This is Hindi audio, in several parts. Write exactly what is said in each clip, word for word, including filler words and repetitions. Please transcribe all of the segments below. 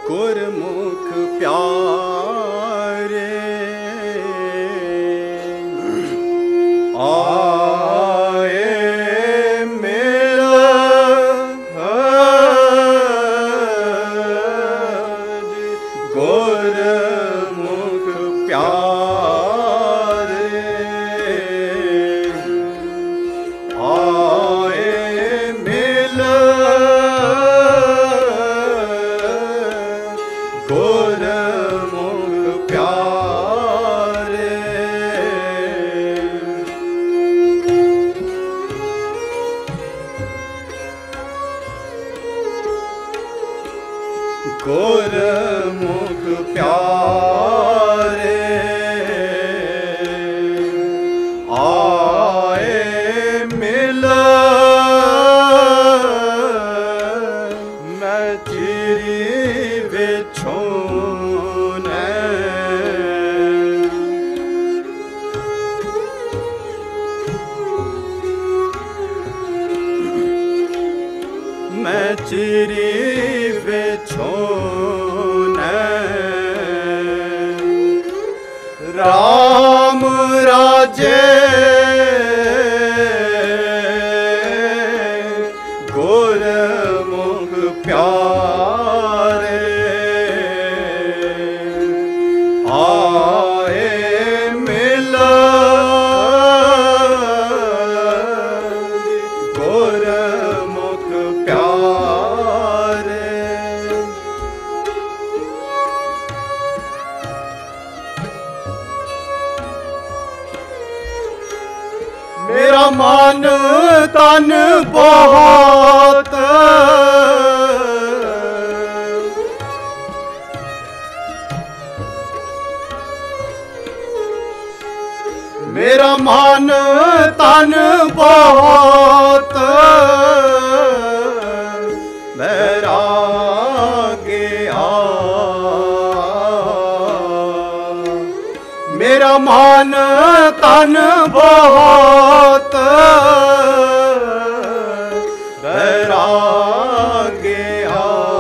गुरमुख प्यारे आए मेरा गुरमुख प्यारे आए मिला गुरमुख प्यारे गुरमुख प्यारे आए मिला मैं चिरी विछोने मैं चिरी विछोने राम राजे गुरमुख प्यारे आए मिला गुरमुख प्यारे मेरा मन तन बहुत मेरा मन तन बहुत बैरागिया मेरा मन तन बहुत बैरागिया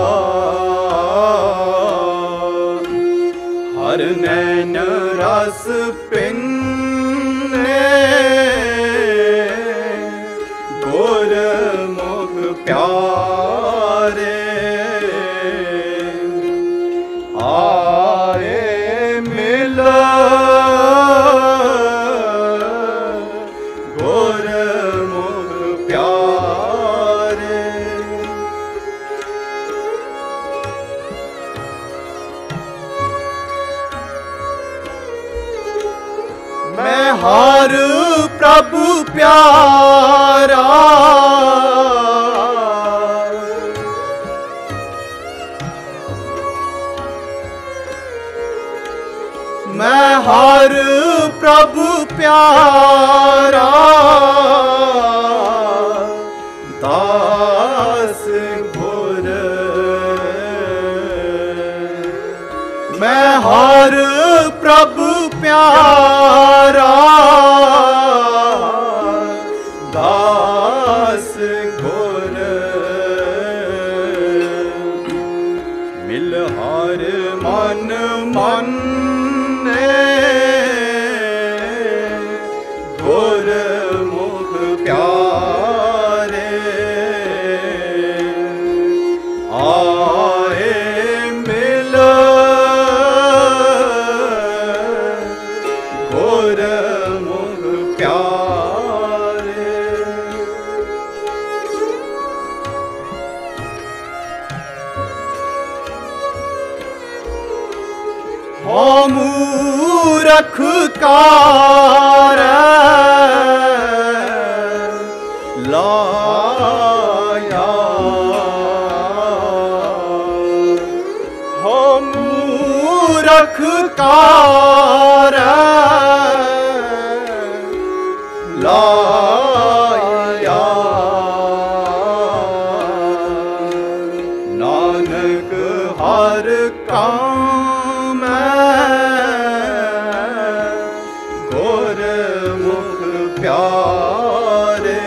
हर नैन रस पिन्ने गुरमुख प्यारे आए मिला गुरमुख प्यारे मैं हर प्रभु प्यारा मैं हर प्रभु प्यारा दास गुर मैं हर प्रभु प्यारा दास गुर मिल हर मन मन गुरमुख प्यारे आए मिला गुरमुख प्यारे हो मूरख कार लाया हो मूरख कार लाया नानक हर काम गुरमुख प्यारे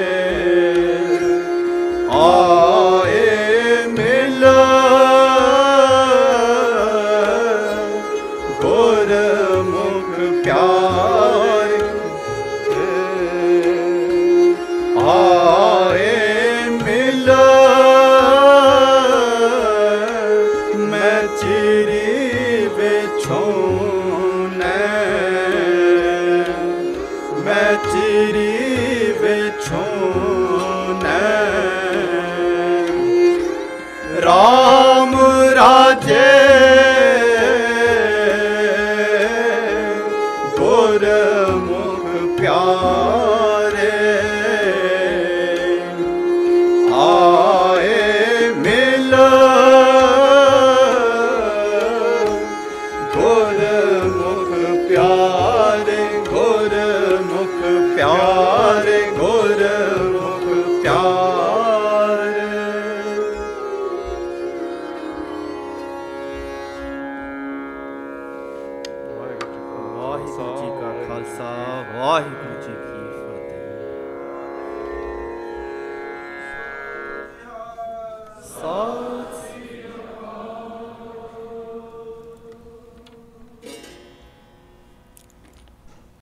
आए मिला राम राजे गुरमुख प्यारे आए मिल गुरमुख प्यारे गुरमुख प्यारे गुरमुख प्यारे। वाहिगुरु जी का खालसा वाहिगुरु जी की